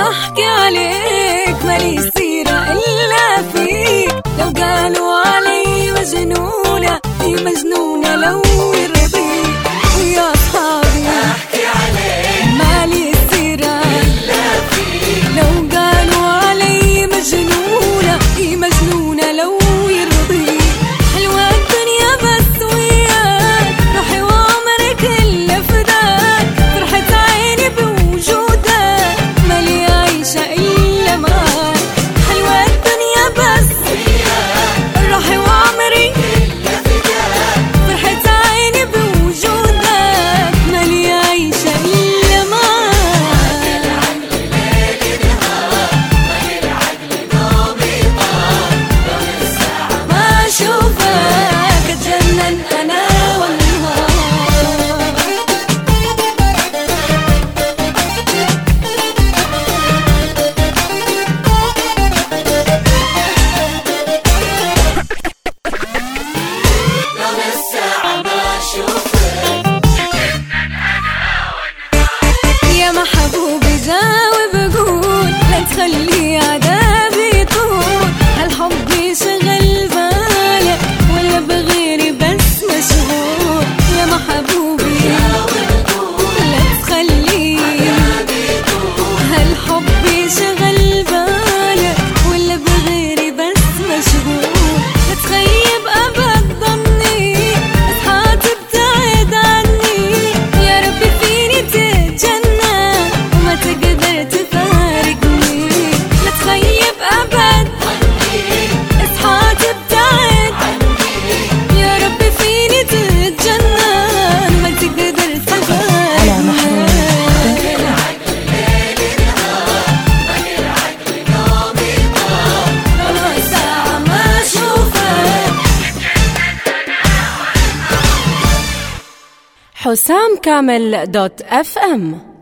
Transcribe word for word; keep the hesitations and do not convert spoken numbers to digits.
احكي عليك مالي سيرة الا فيك. لو قالوا علي مجنونة في مجنونة لو يرضيك. ويا اصحابي احكي عليك مالي سيرة الا فيك. لو قالوا علي مجنونة في مجنونة لو يرضيك. حلوة الدنيا بس وياك، روحي وعمري كله فداك. فرحت عيني بوجودك مالي عايشة إلا معاك. حلوة الدنيا بس وياك، روحي وعمري كله فداك. فرحت عيني بوجودك مالي عايشة إلا معاك. العقل ليل نهار، مالي العقل نومي طار. لو الساعة ما أشوفك أتجنن أنا والنهار. لو الساعة ما أشوفك. يا محبوبي جاوب قول، لا تخلي عذابي يطول. هالحب يشغل بالك ولا بغيري بس مشغول. يا محبوبي لا تخلي هالحب يشغل بالك ولا بغيري بس مشغول. لا تخيب أبد ظني، أصحى تبتعد عني. يا ربي فيني تتجنن وما تقدر تفارقني. لا تخيب أبد اصحى تبتعد عني. يا ربي فيني تتجنن وما تقدر تفارقني. لو ساعة ما أشوفك. حسام كامل دوت اف ام.